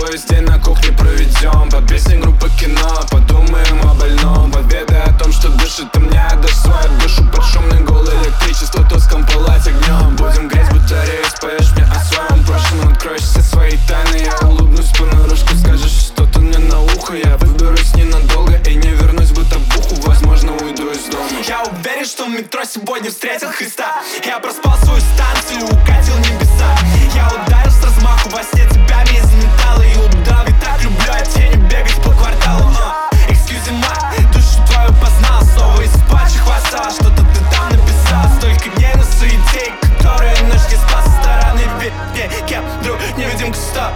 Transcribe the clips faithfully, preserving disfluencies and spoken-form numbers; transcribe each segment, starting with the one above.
весь день на кухне проведем, под песни группы Кино подумаем о больном, поведай о том, что дышит у меня. Дашь свою душу под шумный гул электричества, туском пылать огнем. Будем греть батарею, споешь мне о своем прошлом, откроешь все свои тайны. Я улыбнусь понарошку, скажешь что-то мне на ухо. Я выберусь ненадолго и не вернусь в бытовуху, возможно уйду из дома. Я уверен, что в метро сегодня встретил Христа. Я проспал свою станцию, укатил небеса. Я ударил с размаху, во сне тебя мне заметало и удрал. И так люблю от тени бегать по кварталу. Экскьюзи май, душу твою познал, снова из пачек хвастал. Что-то ты там написал, столько дней на суете, которые наш не спас со стороны. Ведь кем друг невидимка сто.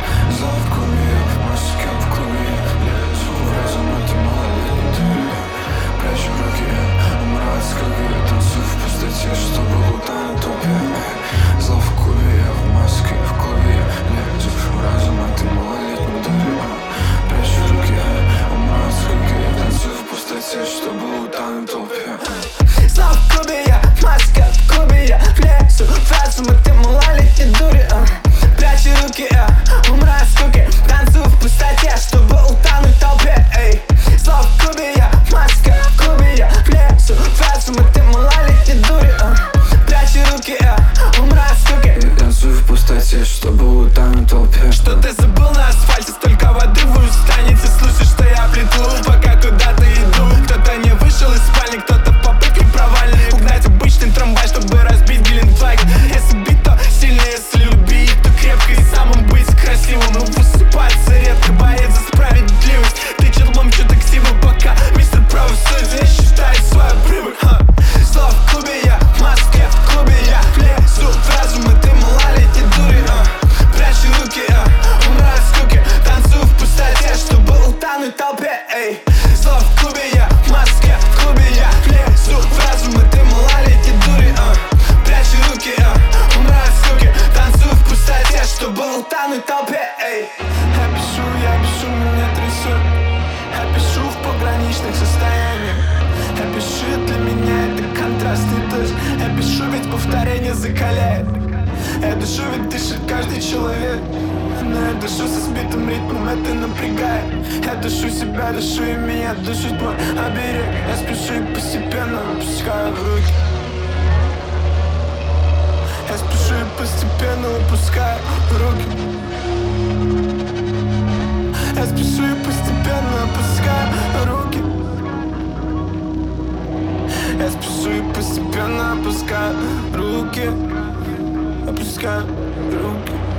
Чтобы утонуть в толпе. Зло в клубе, я в маске, в клубе я лезу в разум, а ты малолетний дури. Прячу руки, умру от скуки, я танцую в пустоте, чтобы утонуть в толпе. Зло в клубе, я в маске, в клубе я лезу в разум, а ты малолетний дури. Прячу руки, я умру от скуки, танцую в пустоте, чтобы утонуть в толпе. Зло в клубе, я в маске, в клубе я лезу в разум, а ты малолетний дури. Прячу руки, я умру от скуки, я танцую в пустоте, чтобы утонуть в толпе. Что ты забыл на асфальте, столько воды вы устанете. Слушай, что я плету, пока куда-то иду. Кто-то не вышел из спальни, кто-то в попытке провальный. Угнать обычный трамвай, чтобы разбить Гелендваген. Если бить, то сильно, если любить, то крепко. И самым быть красивым, но высыпается редко. Боец за справедливость, ты челом что-то ксивы, пока мистер правосудия считает свою прибыль. Зло в клубе, я в маске, в клубе я лезу в разум, и ты малолетний дури. Прячу руки, я умру от скуки, танцую в пустоте, чтобы утонуть в толпе. Эй. Зло в клубе, я в маске, в клубе я лезу в разум, и ты малолетний дури. Прячу руки, я умру от скуки, танцую в пустоте, чтобы утонуть в толпе. Эй. Я пишу, я пишу, меня трясет. Я пишу в пограничных состояниях. Я пишу, для меня это контрастный дождь. Я пишу, ведь повторение закаляет. Я дышу, ведь дышит каждый человек. Но я дышу со сбитым ритмом, это напрягает. Я дышу себя, дышу и меня дышит мой оберег. Я спешу и постепенно выпускаю руки. Я спешу и постепенно выпускаю руки. Я спешу и постепенно опускаю руки. Я спешу и постепенно опускаю руки. Опускаю руки.